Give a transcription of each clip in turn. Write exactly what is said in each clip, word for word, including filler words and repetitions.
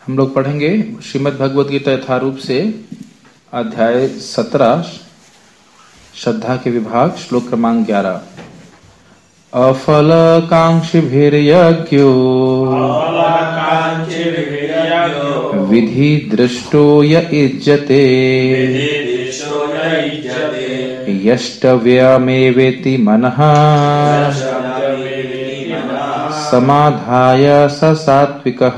हम लोग पढ़ेंगे श्रीमद् भगवद गीता यथारूप से अध्याय सत्रह श्रद्धा के विभाग श्लोक क्रमांक ग्यारह। अफलकांक्षिभिर्यज्ञो विधि दृष्टो य इज्जते यष्टव्यमेवेति मनः समाधाय स सात्विकः।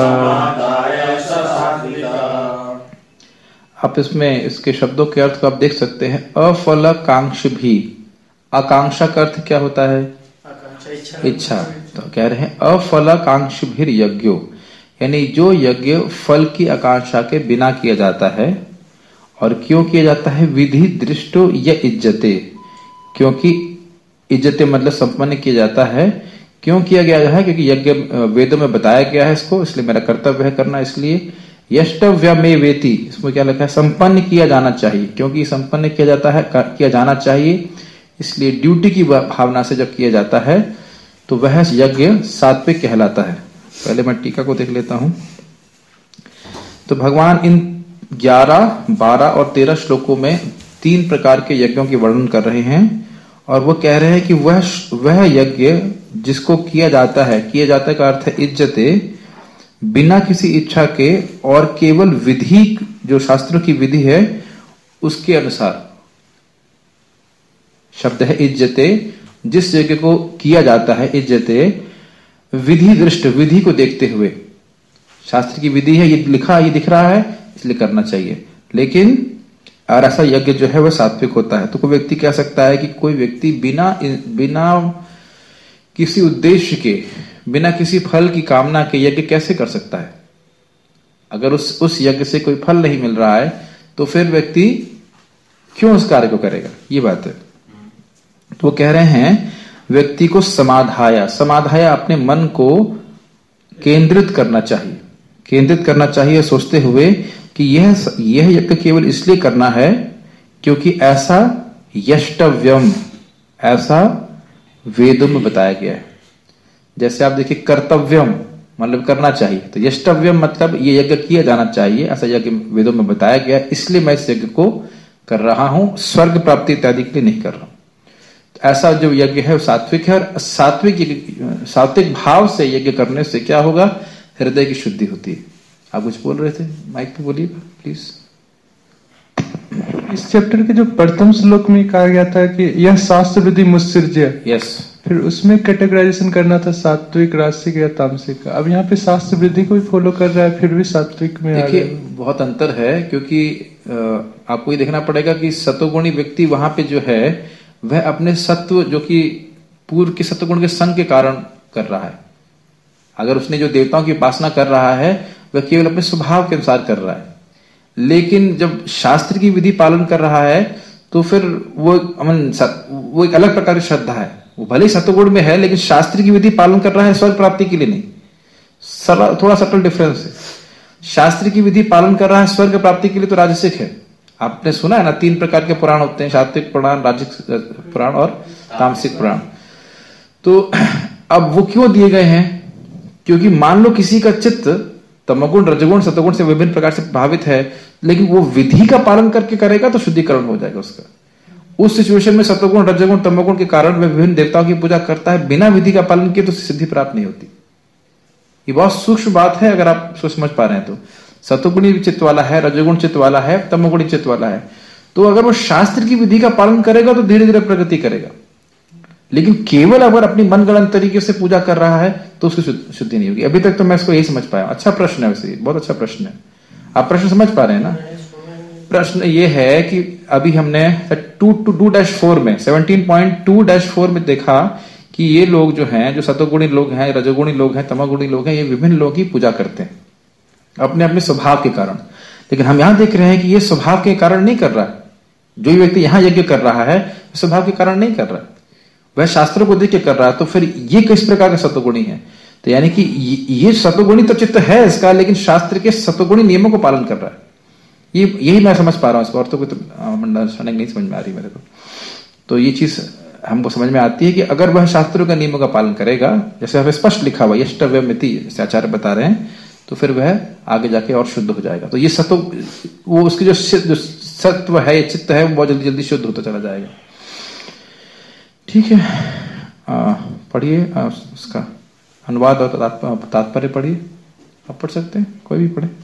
आप इसमें इसके शब्दों के अर्थ को आप देख सकते हैं। अफलकांक्ष भी, आकांक्षा का अर्थ क्या होता है? इच्छा। तो कह रहे हैं अफलकांक्ष भी यज्ञो, यानी जो यज्ञ फल की आकांक्षा के बिना किया जाता है। और क्यों किया जाता है? विधि दृष्टो या इज्जते, क्योंकि इज्जते मतलब संपन्न किया जाता है। क्यों किया गया है? क्योंकि यज्ञ वेदों में बताया गया है इसको, इसलिए मेरा कर्तव्य है करना। इसलिए यष्टव्य में वेति, इसमें क्या लिखा है? संपन्न किया जाना चाहिए। क्योंकि संपन्न किया जाता है, किया जाना चाहिए, इसलिए ड्यूटी की भावना से जब किया जाता है तो वह यज्ञ सात्विक कहलाता है। पहले मैं टीका को देख लेता हूं। तो भगवान इन ग्यारह, बारह और तेरह श्लोकों में तीन प्रकार के यज्ञों की वर्णन कर रहे हैं। और वो कह रहे हैं कि वह वह यज्ञ जिसको किया जाता है, किया जाता का अर्थ है इज्जते, बिना किसी इच्छा के और केवल विधि, जो शास्त्रों की विधि है उसके अनुसार। शब्द है इज्जते, जिस यज्ञ को किया जाता है इज्जते विधि दृष्ट, विधि को देखते हुए। शास्त्र की विधि है, ये लिखा, ये दिख रहा है, इसलिए करना चाहिए। लेकिन और ऐसा यज्ञ जो है वह सात्विक होता है। तो कोई व्यक्ति कह सकता है कि कोई व्यक्ति बिना बिना किसी उद्देश्य के, बिना किसी फल की कामना के यज्ञ कैसे कर सकता है? अगर उस उस यज्ञ से कोई फल नहीं मिल रहा है तो फिर व्यक्ति क्यों उस कार्य को करेगा? ये बात है। तो वो कह रहे हैं व्यक्ति को समाधाया, समाधाया अपने मन को केंद्रित करना चाहिए, केंद्रित करना चाहिए सोचते हुए कि यह यह यज्ञ केवल इसलिए करना है क्योंकि ऐसा यष्टव्यम, ऐसा वेदों में बताया गया है। जैसे आप देखिए कर्तव्यम मतलब करना चाहिए, तो यष्टव्यम मतलब ये यज्ञ किया जाना चाहिए, ऐसा यज्ञ वेदों में बताया गया है, इसलिए मैं इस यज्ञ को कर रहा हूं, स्वर्ग प्राप्ति इत्यादि के लिए नहीं कर रहा हूं। तो ऐसा जो यज्ञ है वो सात्विक है। और सात्विक सात्विक भाव से यज्ञ करने से क्या होगा? हृदय की शुद्धि होती है। आप कुछ बोल रहे थे, माइक पे बोलिए प्लीज। इस चैप्टर के जो प्रथम श्लोक में कहा गया था कि यह शास्त्र विधि मुत्सृज्य, यस, फिर उसमें कैटेगराइजेशन करना था सात्विक, राजसिक या तामसिक। अब यहाँ पे शास्त्र विधि को ही फॉलो कर रहा है, फिर भी सात्विक में। देखिए बहुत अंतर है, क्योंकि आपको ये देखना पड़ेगा कि सत्वगुणी व्यक्ति वहां पे जो है वह अपने सत्व, जो कि पूर्व के सत्वगुण के संग के कारण कर रहा है। अगर उसने जो देवताओं की उपासना कर रहा है वह केवल अपने स्वभाव के अनुसार कर रहा है। लेकिन जब शास्त्र की विधि पालन कर रहा है तो फिर वो अमन वो एक अलग प्रकार की श्रद्धा है। वो भले ही सत्वगुण में है लेकिन शास्त्र की विधि पालन कर रहा है स्वर्ग प्राप्ति के लिए नहीं। थोड़ा सटल डिफरेंस है। शास्त्र की विधि पालन कर रहा है स्वर्ग प्राप्ति के लिए तो राजसिक है। आपने सुना है ना, तीन प्रकार के पुराण होते हैं, सात्विक पुराण, राजसिक पुराण और तामसिक पुराण। तो अब वो क्यों दिए गए हैं? क्योंकि मान लो किसी का चित्त तमोगुण, रजगुण, सतोगुण से विभिन्न प्रकार से प्रभावित है, लेकिन वो विधि का पालन करके करेगा तो शुद्धिकरण हो जाएगा उसका। उस सिचुएशन में सतोगुण, रजगुण, तमोगुण के कारण वह विभिन्न देवताओं की पूजा करता है, बिना विधि का पालन किए तो सिद्धि प्राप्त नहीं होती। ये बहुत सूक्ष्म बात है, अगर आप उसको समझ पा रहे हैं तो। सतोगुणी चित्त वाला है, रजगुण चित्त वाला है, तमोगुणी चित्त वाला है, तो अगर वो शास्त्र की विधि का पालन करेगा तो धीरे धीरे प्रगति करेगा। लेकिन केवल अगर अपनी मनगढ़ंत तरीके से पूजा कर रहा है तो उसकी शुद्धि नहीं होगी। अभी तक तो मैं इसको यही समझ पाया। अच्छा प्रश्न है, वैसे बहुत अच्छा प्रश्न है। आप प्रश्न समझ पा रहे हैं ना? प्रश्न ये है कि अभी हमने two two two dash four में seventeen point two dash four में देखा कि ये लोग जो हैं, जो सतोगुणी लोग हैं, रजोगुणी लोग हैं, तमोगुणी लोग हैं, ये विभिन्न लोग ही पूजा करते हैं अपने अपने स्वभाव के कारण। लेकिन हम यहां देख रहे हैं कि ये स्वभाव के कारण नहीं कर रहा है। जो व्यक्ति यहां यज्ञ कर रहा है स्वभाव के कारण नहीं कर रहा है, वह शास्त्रों को देख के कर रहा है। तो फिर ये किस प्रकार का सत्वगुणी है? तो यानी कि ये सत्वगुणी तो चित्त है इसका, लेकिन शास्त्र के सत्वगुणी नियमों को पालन कर रहा है। ये यही मैं समझ पा रहा हूं इसको, और तो कोई तो अंडरस्टैंडिंग नहीं समझ में आ रही मेरे को। तो ये चीज हमको समझ में आती है कि अगर वह शास्त्रों के नियमों का पालन करेगा, जैसे हमें स्पष्ट लिखा हुआ यष्टव्यमिति, जैसे आचार्य बता रहे हैं, तो फिर वह आगे जाके और शुद्ध हो जाएगा। तो ये सत्व, वो उसकी जो जो सत्व है, ये चित्त है, वो बहुत जल्दी जल्दी शुद्ध होता चला जाएगा। ठीक है, पढ़िए उसका अनुवाद और तात्पर्य पढ़िए। आप पढ़ सकते हैं, कोई भी पढ़े।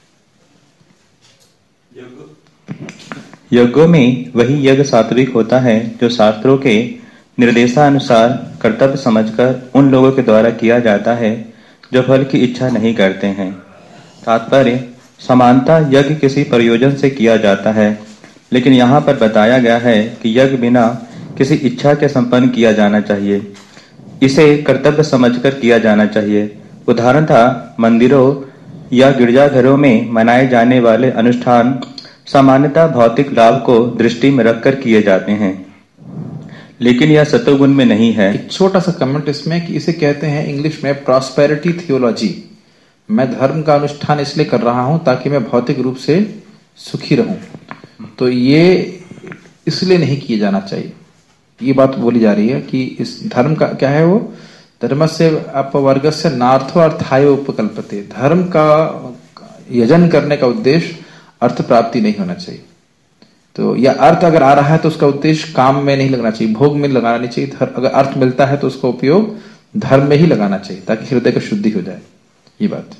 यज्ञों में वही यज्ञ सात्विक होता है जो शास्त्रों के निर्देशानुसार कर्तव्य समझकर उन लोगों के द्वारा किया जाता है जो फल की इच्छा नहीं करते हैं। तात्पर्य, समानता यज्ञ किसी प्रयोजन से किया जाता है, लेकिन यहाँ पर बताया गया है कि यज्ञ बिना किसी इच्छा के संपन्न किया जाना चाहिए। इसे कर्तव्य समझकर किया जाना चाहिए। उदाहरणतः मंदिरों या गिरजाघरों में मनाए जाने वाले अनुष्ठान सामान्यतः भौतिक लाभ को दृष्टि में रखकर किए जाते हैं, लेकिन यह सत्वगुण में नहीं है। एक छोटा सा कमेंट इसमें कि इसे कहते हैं इंग्लिश में प्रॉस्पेरिटी थियोलॉजी। मैं धर्म का अनुष्ठान इसलिए कर रहा हूं ताकि मैं भौतिक रूप से सुखी रहूं, तो ये इसलिए नहीं किया जाना चाहिए। ये बात बोली जा रही है कि इस धर्म का क्या है, वो धर्म से अपवर्ग से नार्थो अर्थाय उपकल्पते। धर्म का यजन करने का उद्देश्य अर्थ प्राप्ति नहीं होना चाहिए। तो या अर्थ अगर आ रहा है तो उसका उद्देश्य काम में नहीं लगना चाहिए, भोग में लगाना नहीं चाहिए। अगर अर्थ मिलता है तो उसका उपयोग धर्म में ही लगाना चाहिए ताकि हृदय की शुद्धि हो जाए। ये बात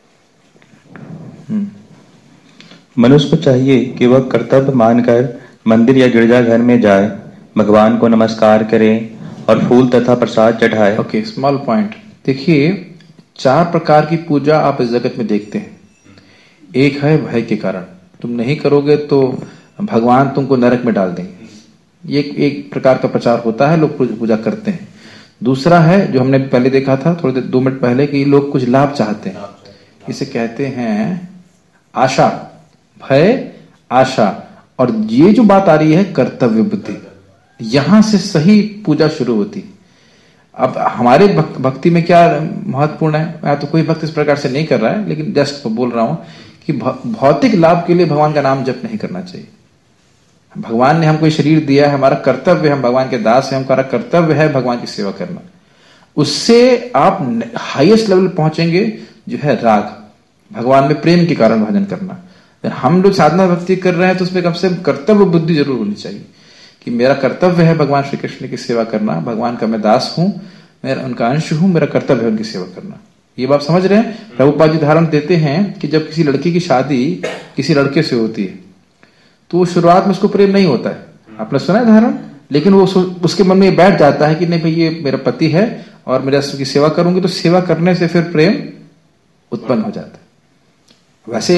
मनुष्य को चाहिए कि वह कर्तव्य मानकर मंदिर या गिरजाघर में जाए, भगवान को नमस्कार करे और फूल तथा प्रसाद चढ़ाए। Okay, small point. देखिए, चार प्रकार की पूजा आप इस जगत में देखते हैं। एक है भय के कारण, तुम नहीं करोगे तो भगवान तुमको नरक में डाल देंगे। ये एक प्रकार का प्रचार होता है, लोग पूजा करते हैं। दूसरा है जो हमने पहले देखा था थोड़ी देर दो मिनट पहले कि लोग कुछ लाभ चाहते हैं, इसे कहते हैं आशा, भय, आशा। और ये जो बात आ रही है कर्तव्य बुद्धि, यहां से सही पूजा शुरू होती। अब हमारे भक्ति में क्या महत्वपूर्ण है, मैं तो कोई भक्त इस प्रकार से नहीं कर रहा है, लेकिन जस्ट बोल रहा हूं कि भौतिक लाभ के लिए भगवान का नाम जप नहीं करना चाहिए। भगवान ने हमको शरीर दिया है, हमारा कर्तव्य है, हम भगवान के दास हैं, हमारा कर्तव्य है भगवान की सेवा करना। उससे आप हाईएस्ट लेवल पहुंचेंगे जो है राग, भगवान में प्रेम के कारण भजन करना। हम लोग साधना भक्ति कर रहे हैं तो उसमें कम से कम कर्तव्य बुद्धि जरूर होनी चाहिए कि मेरा कर्तव्य है भगवान श्री कृष्ण की सेवा करना, भगवान का मैं दास हूं, मैं उनका अंश हूं, मेरा कर्तव्य है उनकी सेवा करना। ये बात समझ रहे हैं। प्रभुपाद जी उदाहरण देते हैं कि जब किसी लड़की की शादी किसी लड़के से होती है तो शुरुआत में उसको प्रेम नहीं होता है, आपने सुना है उदाहरण, लेकिन वो उसके मन में बैठ जाता है कि नहीं भाई ये मेरा पति है और मेरा उसकी सेवा करूंगी, तो सेवा करने से फिर प्रेम उत्पन्न हो जाता है। वैसे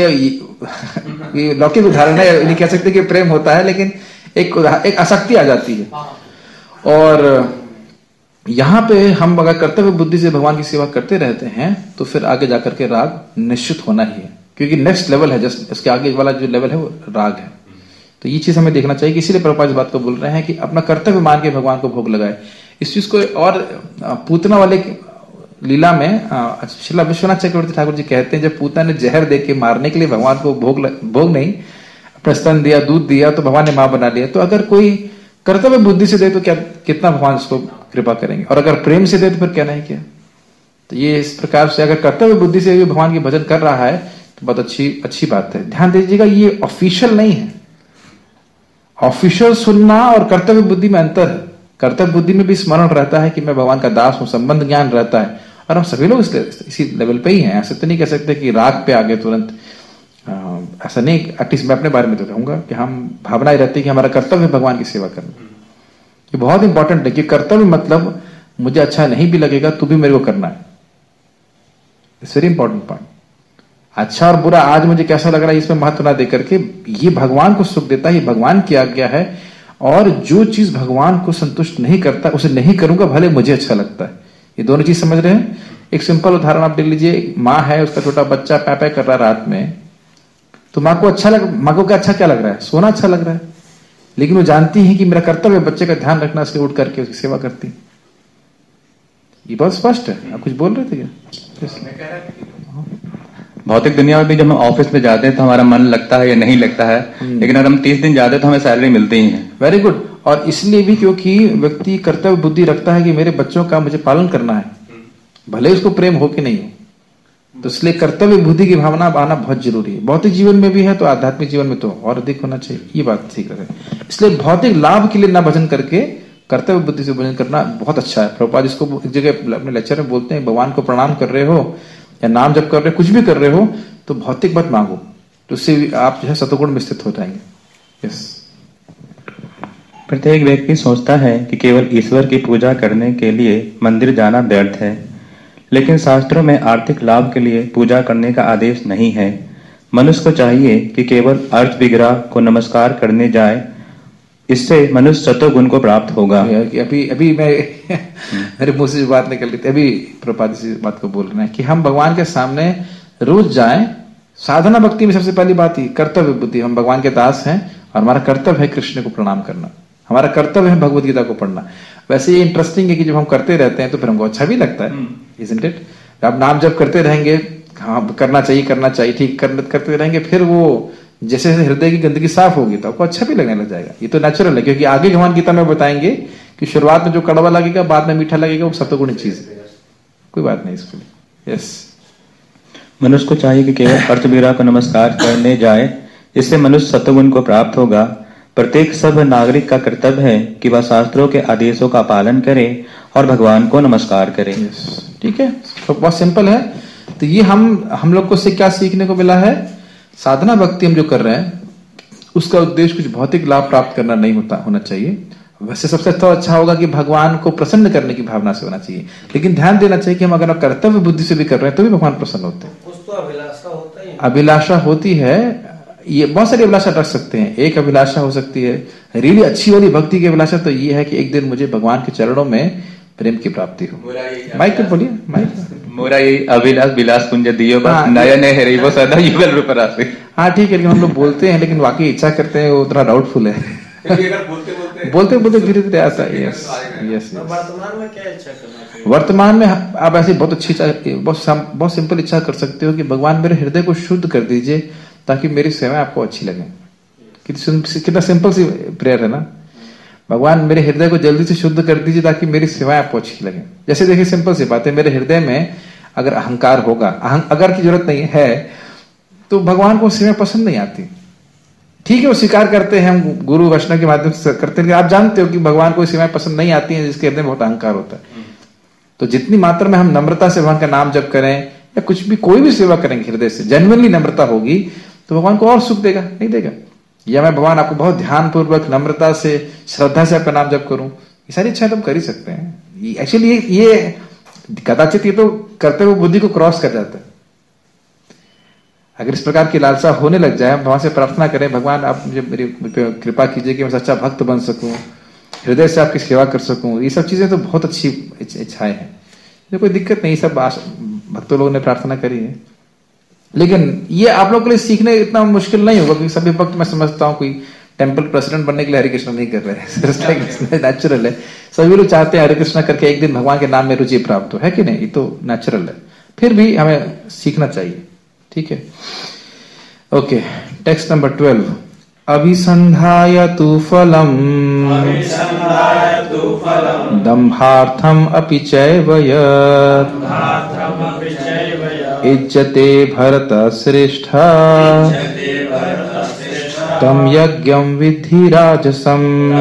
ये लौकिक उदाहरण है, नहीं कह सकते कि प्रेम होता है, लेकिन एक एक आसक्ति आ जाती है। और यहां पे हम अगर कर्तव्य बुद्धि से भगवान की सेवा करते रहते हैं तो फिर आगे जाकर के राग निश्चित होना ही है, क्योंकि नेक्स्ट लेवल है, जस्ट इसके आगे वाला जो लेवल है वो राग है। तो ये चीज हमें देखना चाहिए कि इसीलिए प्रभुपाद इस बात को बोल रहे हैं कि अपना कर्तव्य मान के भगवान को भोग लगाए। इस चीज को और पूतना वाले लीला में श्रील विश्वनाथ चक्रवर्ती ठाकुर जी कहते हैं जब पूतना ने जहर दे के मारने के लिए भगवान को भोग भोग नहीं अपना स्तन दिया, दूध दिया, तो भगवान ने मां बना लिया। तो अगर कोई कर्तव्य बुद्धि से दे तो क्या कितना भगवान उसको कृपा करेंगे, और अगर प्रेम से दे तो फिर क्या नहीं किया। तो ये इस प्रकार से अगर कर्तव्य बुद्धि से भी भगवान की भजन कर रहा है तो बहुत अच्छी अच्छी बात है। ध्यान दीजिएगा, ये ऑफिशियल नहीं है। ऑफिशियल सुनना और कर्तव्य बुद्धि में अंतर है। कर्तव्य बुद्धि में भी स्मरण रहता है कि मैं भगवान का दास हूं, संबंध ज्ञान रहता है, और हम सभी लोग इसी लेवल पे ही हैं। ऐसे तो नहीं कह सकते कि राग पे आगे तुरंत, ऐसा नहीं। एटलीस्ट मैं अपने बारे में तो कहूंगा कि हम भावना ही रहती है कि हमारा कर्तव्य भगवान की सेवा करना। ये बहुत इंपॉर्टेंट है कि कर्तव्य मतलब मुझे अच्छा नहीं भी लगेगा तो भी मेरे को करना है। It's very important point. अच्छा और बुरा आज मुझे कैसा लग रहा है इसमें महत्व ना देकर के, ये भगवान को सुख देता है, ये भगवान की आज्ञा है, और जो चीज भगवान को संतुष्ट नहीं करता उसे नहीं करूंगा भले मुझे अच्छा लगता है। ये दोनों चीज समझ रहे हैं। एक सिंपल उदाहरण आप देख लीजिए, माँ है, उसका छोटा बच्चा पै पै कर रहा है रात में, तो माँ को अच्छा लग माँ को क्या अच्छा क्या लग रहा है, सोना अच्छा लग रहा है, लेकिन वो जानती है कि मेरा कर्तव्य बच्चे का ध्यान रखना, इसलिए उठ करके उसकी सेवा करती। ये बहुत स्पष्ट है। आप कुछ बोल रहे थे क्या? भौतिक दुनिया में भी जब हम ऑफिस में जाते हैं तो हमारा मन लगता है या नहीं लगता है, लेकिन अगर हम तीस दिन जाते हैं तो हमें सैलरी मिलती ही है। Very good. और इसलिए भी क्योंकि व्यक्ति कर्तव्य बुद्धि रखता है कि मेरे बच्चों का मुझे पालन करना है, भले उसको प्रेम हो कि नहीं हो, तो इसलिए कर्तव्य बुद्धि की भावना आना बहुत जरूरी है। भौतिक जीवन में भी है तो आध्यात्मिक जीवन में तो और अधिक होना चाहिए, ये बात ठीक है। इसलिए भौतिक लाभ के लिए ना भजन करके कर्तव्य बुद्धि से भजन करना बहुत अच्छा है। प्रभुपाद इसको एक जगह अपने लेक्चर में बोलते हैं, भगवान को प्रणाम कर रहे हो या नाम जप कर रहे हो, कुछ भी कर रहे हो तो भौतिक मत मांगो, तो उससे आप जो है सतोगुण में स्थित हो जाएंगे। यस। प्रत्येक व्यक्ति सोचता है कि केवल ईश्वर की पूजा करने के लिए मंदिर जाना व्यर्थ है, लेकिन शास्त्रों में आर्थिक लाभ के लिए पूजा करने का आदेश नहीं है। मनुष्य को चाहिए कि केवल अर्थ विग्रह को नमस्कार करने जाए, इससे मनुष्य सतोगुण को प्राप्त होगा। अभी अभी मैं मेरे मुंह से जो बात निकल रही थी, अभी प्रपाद इसी बात को बोल रहे हैं कि हम भगवान के सामने रोज जाएं। साधना भक्ति में सबसे पहली बात ही कर्तव्य बुद्धि, हम भगवान के दास हैं और हमारा कर्तव्य है कृष्ण को प्रणाम करना, हमारा कर्तव्य है भगवत गीता को पढ़ना। वैसे ये इंटरेस्टिंग है कि जब हम करते रहते हैं तो फिर हमको अच्छा भी लगता है, isn't it? आप नाम जब करते रहेंगे, हाँ करना चाहिए करना चाहिए ठीक कर, करते रहेंगे, फिर वो जैसे जैसे हृदय की गंदगी साफ होगी तो आपको अच्छा भी लगने लग जाएगा। ये तो नेचुरल है, क्योंकि आगे भगवान गीता में बताएंगे कि शुरुआत में जो कड़वा लगेगा बाद में मीठा लगेगा, वो सतोगुणी चीज है, कोई बात नहीं इसके लिए। यस। मनुष्य को चाहिए कि केवल अर्थ विग्रह को नमस्कार करने जाए, इससे मनुष्य सतोगुण को प्राप्त होगा। प्रत्येक सब नागरिक का कर्तव्य है कि वह शास्त्रों के आदेशों का पालन करे और भगवान को नमस्कार करे। ठीक है, तो बहुत सिंपल है। तो ये हम हम लोग को से क्या सीखने को मिला है? साधना भक्ति हम जो कर रहे हैं उसका उद्देश्य कुछ भौतिक लाभ प्राप्त करना नहीं होता होना चाहिए। वैसे सबसे तो अच्छा होगा कि भगवान को प्रसन्न करने की भावना से होना चाहिए, लेकिन ध्यान देना चाहिए कि हम अगर कर्तव्य बुद्धि से भी कर रहे हैं तो भी भगवान प्रसन्न होते हैं। कुछ तो अभिलाषा होता ही है। अभिलाषा होती है, ये बहुत सारी अभिलाषा रख सकते हैं। एक अभिलाषा हो सकती है रियली अच्छी वाली भक्ति की अभिलाषा, तो ये है कि एक दिन मुझे भगवान के चरणों में प्रेम की प्राप्ति हो। माइक बोलिए, माइक। मोरा ये अभिलाष विलास कुंज दियो बस हाँ, नयन है वो सदा युगल रूप राशि। हाँ ठीक है, लेकिन हम लोग बोलते हैं, लेकिन वाकई इच्छा करते हैं वो थोड़ा डाउटफुल है। बोलते बोलते धीरे धीरे आता है। Yes yes. वर्तमान में क्या इच्छा करना चाहिए? वर्तमान में आप ऐसी बहुत अच्छी इच्छा, बहुत बहुत सिंपल इच्छा कर सकते हो कि भगवान मेरे हृदय को शुद्ध कर दीजिए ताकि मेरी सेवा आपको अच्छी लगे। कितना सिंपल सी प्रेयर है ना। भगवान मेरे हृदय को जल्दी से शुद्ध कर दीजिए ताकि मेरी सेवाएं आपको अच्छी लगे। जैसे देखिए सिंपल सी बात है, मेरे हृदय में अगर अहंकार होगा, अहं, अगर की जरूरत नहीं है तो भगवान को सेवा पसंद नहीं आती। ठीक है, वो स्वीकार करते हैं, हम गुरु वैष्णव के माध्यम से करते हैं, आप जानते हो कि भगवान को सेवाएं पसंद नहीं आती हैं जिसके हृदय में बहुत अहंकार होता है। तो जितनी मात्रा में हम नम्रता से भगवान का नाम जप करें या कुछ भी कोई भी सेवा करेंगे हृदय से, जेन्युइनली नम्रता होगी तो भगवान को और सुख देगा, नहीं देगा? या मैं भगवान आपको बहुत ध्यान पूर्वक नम्रता से श्रद्धा से आपका नाम जप करूं, ये सारी इच्छाएं तो हम कर ही सकते हैं। एक्चुअली ये, ये कदाचित ये तो करते हुए बुद्धि को क्रॉस कर जाता है। अगर इस प्रकार की लालसा होने लग जाए, हम भगवान से प्रार्थना करें, भगवान आप मुझे मेरी कृपा कीजिए कि मैं सच्चा भक्त बन सकूं, हृदय से आपकी सेवा कर सकूं, ये सब चीजें तो बहुत अच्छी इच्छाएं हैं, तो कोई दिक्कत नहीं, सब भक्तों लोगों ने प्रार्थना करी है। लेकिन ये आप लोगों के लिए सीखने इतना मुश्किल नहीं होगा, क्योंकि सभी भक्त मैं समझता हूँ कोई टेंपल प्रेसिडेंट बनने के लिए हरे कृष्ण नहीं कर रहे हैं। नेचुरल है, सभी लोग चाहते हैं हरे कृष्ण करके एक दिन भगवान के नाम में रुचि प्राप्त हो, है कि नहीं? ये तो नेचुरल है, फिर भी हमें सीखना चाहिए। ठीक है, ओके। Text number twelve. अभिसंधाय तु फलम दंभार्थम अपि चैव यत् इज्जते भरत श्रेष्ठ तम यज्ञम विद्धि राजसम।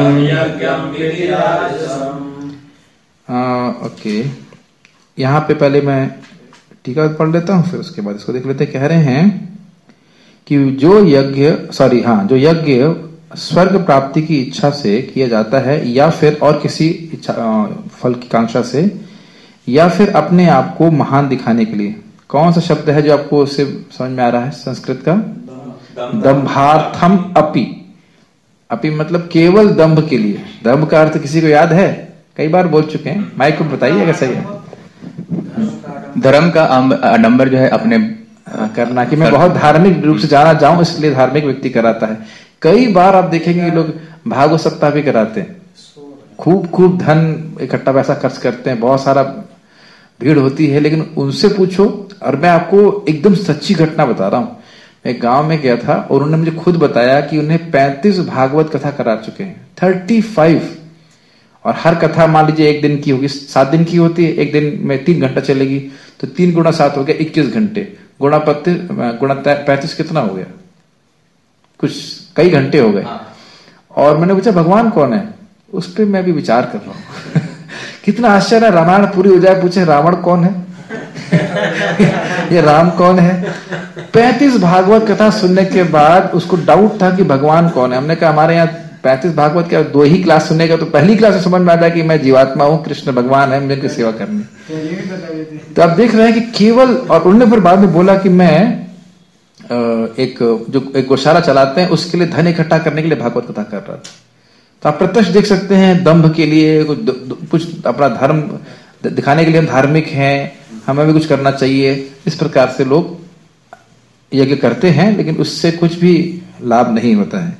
ओके, यहाँ पे पहले मैं टीका पढ़ लेता हूँ, फिर उसके बाद इसको देख लेते हैं। कह रहे हैं कि जो यज्ञ सॉरी हाँ जो यज्ञ स्वर्ग प्राप्ति की इच्छा से किया जाता है या फिर और किसी इच्छा फल की कांक्षा से या फिर अपने आप को महान दिखाने के लिए, कौन सा शब्द है जो आपको उससे समझ में आ रहा है संस्कृत का? दंभार्थम अपि। अपि मतलब केवल दंभ के लिए। दंभ का अर्थ किसी को याद है? कई बार बोल चुके हैं, माइक को बताइए अगर सही है। धर्म का आडंबर जो है अपने करना, कि मैं बहुत धार्मिक रूप से जाना चाहूं इसलिए धार्मिक व्यक्ति कराता है। कई बार आप देखेंगे लोग भागवत सप्ताह भी कराते हैं, खूब खूब धन इकट्ठा पैसा खर्च करते हैं, बहुत सारा भीड़ होती है, लेकिन उनसे पूछो। और मैं आपको एकदम सच्ची घटना बता रहा हूं, मैं गांव में गया था और उन्होंने मुझे खुद बताया कि उन्हें पैंतीस भागवत कथा करा चुके हैं, थर्टी फाइव, और हर कथा मान लीजिए एक दिन की होगी, सात दिन की होती है, एक दिन में तीन घंटा चलेगी, तो तीन गुणा सात हो गया इक्कीस घंटे, गुणा पत्तीस गुणा पैंतीस कितना हो गया, कुछ कई घंटे हो गए। और मैंने पूछा भगवान कौन है, उस पर मैं भी विचार कर रहा हूं कितना आश्चर्य, रामायण पूरी हो जाए, पूछे रावण कौन है ये राम कौन है। पैंतीस भागवत कथा सुनने के बाद उसको डाउट था कि भगवान कौन है। हमने कहा हमारे यहाँ पैंतीस भागवत क्या दो ही क्लास सुनेगा, तो पहली क्लास में समझ में आ जाए कि मैं जीवात्मा हूँ, कृष्ण भगवान है, मुझे सेवा करनी। तो आप देख रहे हैं कि केवल, और उन्होंने फिर बाद में बोला कि मैं एक जो एक गौशाला चलाते हैं उसके लिए धन इकट्ठा करने के लिए भागवत कथा कर रहा था। तो आप प्रत्यक्ष देख सकते हैं, दंभ के लिए कुछ कुछ अपना धर्म दिखाने के लिए धार्मिक हैं, हमें भी कुछ करना चाहिए, इस प्रकार से लोग यज्ञ करते हैं, लेकिन उससे कुछ भी लाभ नहीं होता है।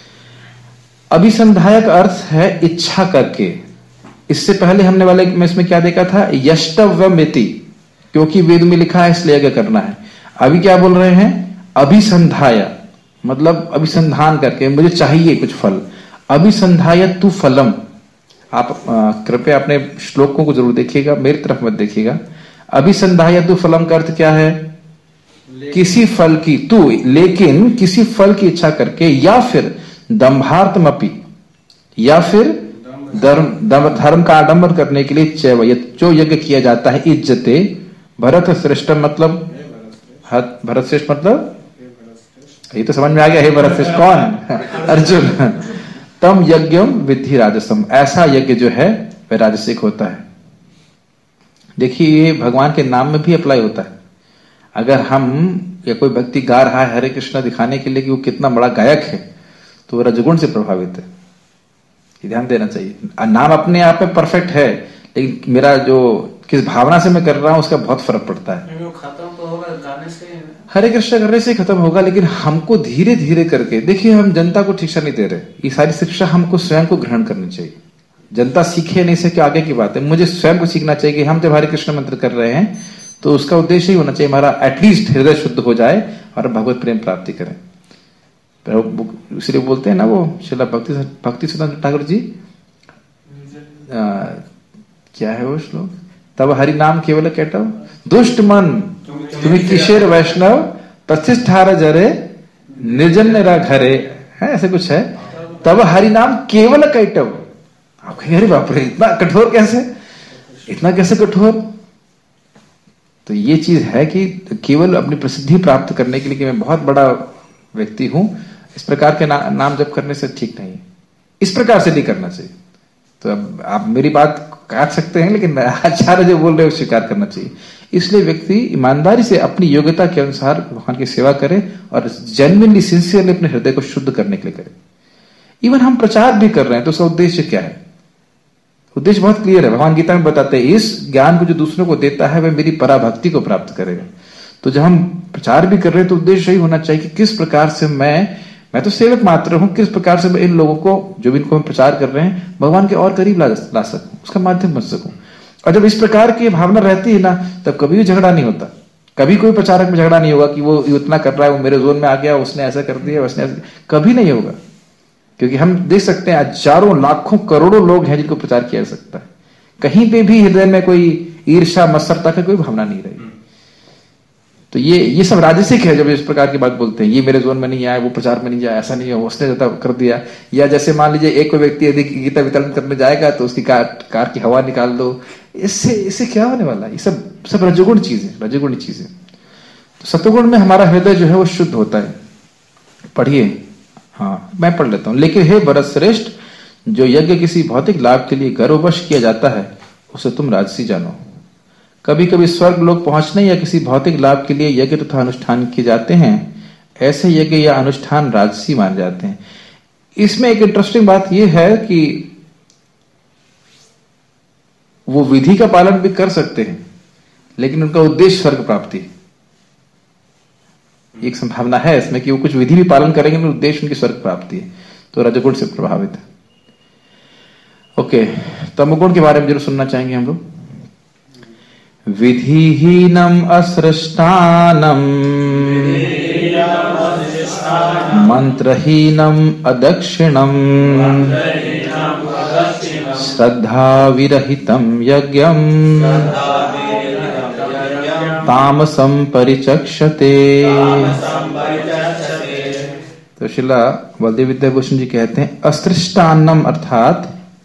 अभिसंधायक अर्थ है इच्छा करके। इससे पहले हमने वाले में इसमें क्या देखा था, यष्टव्यमिति, क्योंकि वेद में लिखा है इसलिए यज्ञ करना है। अभी क्या बोल रहे हैं, अभिसंधाय, मतलब अभिसंधान करके, मुझे चाहिए कुछ फल। अभिसंधाय तु फलम, आप कृपया अपने श्लोकों को जरूर देखिएगा, मेरी तरफ मत देखिएगा। अभिसंधाय तु फलम का अर्थ क्या है, किसी फल की, तू लेकिन किसी फल की इच्छा करके, या फिर दंभार्थमपि, या फिर धर्म धर्म का आडंबर करने के लिए, चैव, जो यज्ञ किया जाता है, इज्जते भरत श्रेष्ठ, मतलब भरत श्रेष्ठ मतलब ये तो समझ में आ गया, हे भरत श्रेष्ठ कौन, अर्जुन। तम यज्ञम विद्धि राजसम, ऐसा यज्ञ जो है वह राजसिक होता है। देखिए ये भगवान के नाम में भी अप्लाई होता है। अगर हम या कोई व्यक्ति गा रहा है हरे कृष्णा दिखाने के लिए कि वो कितना बड़ा गायक है, तो वो रजगुण से प्रभावित है, ये ध्यान देना चाहिए। नाम अपने आप में परफेक्ट है, लेकिन मेरा जो किस भावना से मैं कर रहा हूं उसका बहुत फर्क पड़ता है। खत्म तो होगा गाने से, हरे कृष्णा करने से खत्म होगा, लेकिन हमको धीरे धीरे करके, देखिए हम जनता को शिक्षा नहीं दे रहे, ये सारी शिक्षा हमको स्वयं को ग्रहण करनी चाहिए। जनता सीखे नहीं सीखे आगे की बात है, मुझे स्वयं को सीखना चाहिए कि हम जब हरे कृष्ण मंत्र कर रहे हैं तो उसका उद्देश्य ही होना चाहिए हमारा एटलीस्ट हृदय शुद्ध हो जाए और भगवत प्रेम प्राप्ति करें। इसलिए बोलते हैं ना वो श्रील भक्ति भक्ति सिद्धांत ठाकुर जी, आ, क्या है वो श्लोक, तब हरि नाम केवल कैटव दुष्ट मन तुम्हें किशोर वैष्णव प्रतिष्ठार जरे निर्जन निरा घरे, है ऐसे कुछ है। तब हरि नाम केवल कैटव, आप कहेंगे अरे बाप रे इतना कठोर कैसे, इतना कैसे कठोर। तो ये चीज है कि केवल अपनी प्रसिद्धि प्राप्त करने के लिए कि मैं बहुत बड़ा व्यक्ति हूं, इस प्रकार के ना, नाम जप करने से ठीक नहीं, इस प्रकार से नहीं करना चाहिए। तो अब आप मेरी बात काट सकते हैं, लेकिन आचार्य जो बोल रहे हैं स्वीकार करना चाहिए। इसलिए व्यक्ति ईमानदारी से अपनी योग्यता के अनुसार भगवान की सेवा करे और जेन्युइनली सिंसियरली अपने हृदय को शुद्ध करने के लिए करे। इवन हम प्रचार भी कर रहे हैं तो उसका उद्देश्य क्या है, उद्देश्य बहुत क्लियर है। भगवान गीता में बताते हैं इस ज्ञान को जो दूसरों को देता है वह मेरी पराभक्ति को प्राप्त करेगा। तो जब हम प्रचार भी कर रहे हैं तो उद्देश्य यही होना चाहिए कि किस प्रकार से मैं मैं तो सेवक मात्र हूं, किस प्रकार से मैं इन लोगों को जो भी इनको हम प्रचार कर रहे हैं भगवान के और करीब ला, ला सकूं, उसका माध्यम बन सकूं। और जब इस प्रकार की भावना रहती है ना, तब कभी भी झगड़ा नहीं होता, कभी कोई प्रचारक में झगड़ा नहीं होगा कि वो इतना कर रहा है, वो मेरे जोन में आ गया, उसने ऐसा कर दिया, उसने ऐसा, कभी नहीं होगा। क्योंकि हम देख सकते हैं हजारों लाखों करोड़ों लोग हैं जिनको प्रचार किया जा सकता है, कहीं पे भी हृदय में कोई ईर्ष्या मत्सरता की कोई भावना नहीं रही। तो ये ये सब राजसिक है। जब इस प्रकार की बात बोलते हैं ये मेरे जोन में नहीं आया, वो प्रचार में नहीं जाए, ऐसा नहीं है, उसने ज्यादा कर दिया। या जैसे मान लीजिए एक कोई व्यक्ति यदि गीता वितरण करने जाएगा तो उसकी कार कार की हवा निकाल दो, इससे इससे क्या होने वाला है। ये सब सब रजोगुण चीज है, रजोगुण चीज है। तो सतोगुण में हमारा हृदय जो है वो शुद्ध होता है। पढ़िए, हाँ मैं पढ़ लेता हूं। लेकिन हे भरत श्रेष्ठ, जो यज्ञ किसी भौतिक लाभ के लिए गर्ववश किया जाता है उसे तुम राजसी जानो। कभी कभी स्वर्ग लोग पहुंचने या किसी भौतिक लाभ के लिए यज्ञ तथा अनुष्ठान किए जाते हैं, ऐसे यज्ञ या अनुष्ठान राजसी माने जाते हैं। इसमें एक इंटरेस्टिंग बात यह है कि वो विधि का पालन भी कर सकते हैं, लेकिन उनका उद्देश्य स्वर्ग प्राप्ति। एक संभावना है इसमें कि वो कुछ विधि भी पालन करेंगे, लेकिन उद्देश्य उनकी स्वर्ग प्राप्ति है, तो रजोगुण से प्रभावित है। ओके, तमोगुण के बारे में जरूर सुनना चाहेंगे हम लोग। विधिहीनम असृष्टानम मंत्रहीनम अदक्षिणम श्रद्धा विरहितं यज्ञं तामसं परिचक्षते। तो शिला बलदेव विद्याभूषण जी कहते हैं अस्त्रिष्टान्नम अर्थात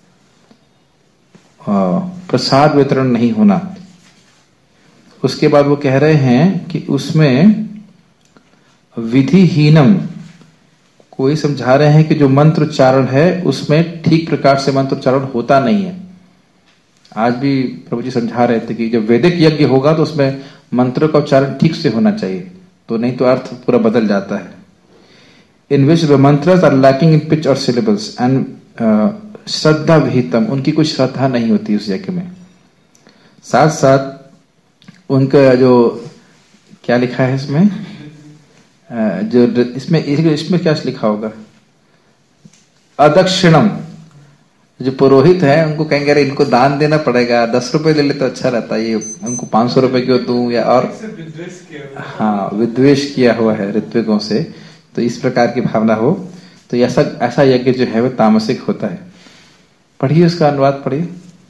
प्रसाद वितरण नहीं होना। उसके बाद वो कह रहे हैं कि उसमें विधिहीनम, कोई समझा रहे हैं कि जो मंत्र उच्चारण है उसमें ठीक प्रकार से मंत्र उच्चारण होता नहीं है। आज भी प्रभु जी समझा रहे थे कि जब वैदिक यज्ञ होगा तो उसमें मंत्रों का उच्चारण ठीक से होना चाहिए, तो नहीं तो अर्थ पूरा बदल जाता है। In which the mantras are lacking in pitch और सिलेबल्स एंड श्रद्धा विहितम, उनकी कोई श्रद्धा नहीं होती उस यज्ञ में। साथ साथ उनका जो क्या लिखा है इसमें, जो इसमें इसमें क्या लिखा होगा, अदक्षिणम, जो पुरोहित है उनको कहेंगे अरे इनको दान देना पड़ेगा, दस रुपए ले ले तो अच्छा रहता है, ये उनको पांच सौ रुपए क्यों दूं, या और हाँ विद्वेष किया हुआ है ऋत्विकों से, तो इस प्रकार की भावना हो तो ऐसा ऐसा यज्ञ जो है वह तामसिक होता है। पढ़िए उसका अनुवाद पढ़िए।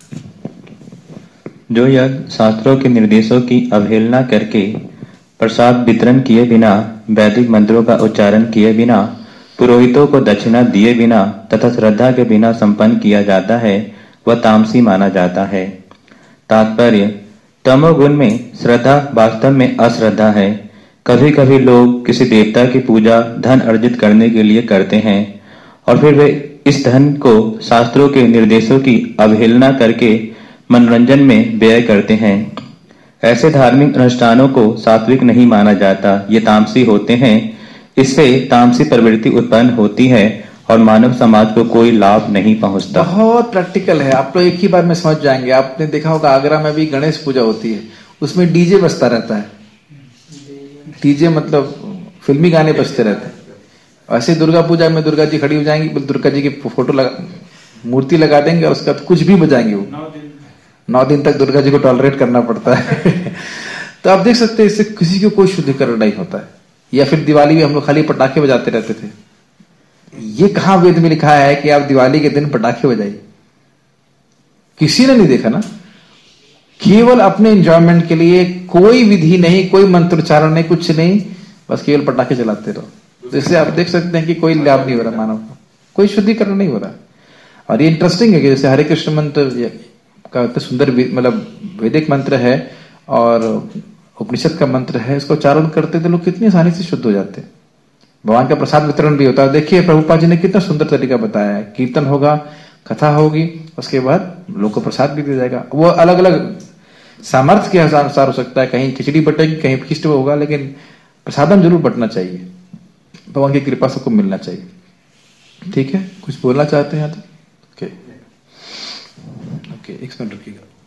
जो यज्ञ शास्त्रों के निर्देशों की अवहेलना करके प्रसाद वितरण किए बिना, वैदिक मंत्रों का उच्चारण किए बिना, पुरोहितों को दक्षिणा दिए बिना तथा श्रद्धा के बिना संपन्न किया जाता है वह तामसी माना जाता है। तात्पर्य, तमोगुण में श्रद्धा वास्तव में अश्रद्धा है। कभी कभी लोग किसी देवता की पूजा धन अर्जित करने के लिए करते हैं और फिर वे इस धन को शास्त्रों के निर्देशों की अवहेलना करके मनोरंजन में व्यय करते हैं। ऐसे धार्मिक अनुष्ठानों को सात्विक नहीं माना जाता, ये तामसी होते हैं। इससे तामसी प्रवृत्ति उत्पन्न होती है और मानव समाज को कोई लाभ नहीं पहुंचता। बहुत प्रैक्टिकल है, आप लोग एक ही बार में समझ जाएंगे। आपने देखा होगा आगरा में भी गणेश पूजा होती है, उसमें डीजे बजता रहता है। डीजे मतलब फिल्मी गाने बजते रहते हैं। ऐसे दुर्गा पूजा में दुर्गा जी खड़ी हो जाएंगी, दुर्गा जी की फोटो लगा मूर्ति लगा देंगे और उसके बाद कुछ भी बजाएंगे। वो नौ दिन तक दुर्गा जी को टॉलरेट करना पड़ता है। तो आप देख सकते हैं इससे किसी को कोई शुद्धिकरण नहीं होता है। या फिर दिवाली में हम लोग खाली पटाखे बजाते रहते थे। ये कहां वेद में लिखा है कि आप दिवाली के दिन पटाखे बजाइए? किसी ने नहीं देखा ना। केवल अपने एंजॉयमेंट के लिए कोई विधि नहीं, कोई मंत्रोच्चारण नहीं, कुछ नहीं, बस केवल पटाखे चलाते रहो। तो इससे आप देख सकते हैं कि कोई लाभ नहीं हो रहा मानव को, कोई शुद्धिकरण नहीं हो रहा। और ये इंटरेस्टिंग है कि जैसे हरे कृष्ण मंत्र का सुंदर मतलब वैदिक मंत्र है और उपनिषद का मंत्र है, इसको उच्चारण करते थे लोग कितनी आसानी से शुद्ध हो जाते हैं। भगवान का प्रसाद वितरण भी होता है। देखिए प्रभुपाद जी ने कितना सुंदर तरीका बताया है। कीर्तन होगा, कथा होगी, उसके बाद लोग को प्रसाद भी दिया जाएगा। वो अलग अलग सामर्थ्य के अनुसार हो सकता है, कहीं खिचड़ी बटेगी, कहीं खिष्ट होगा, लेकिन प्रसादम जरूर बटना चाहिए। भगवान की कृपा सबको मिलना चाहिए। ठीक है, कुछ बोलना चाहते हैं तो ओके ओके एक मिनट रुकिएगा।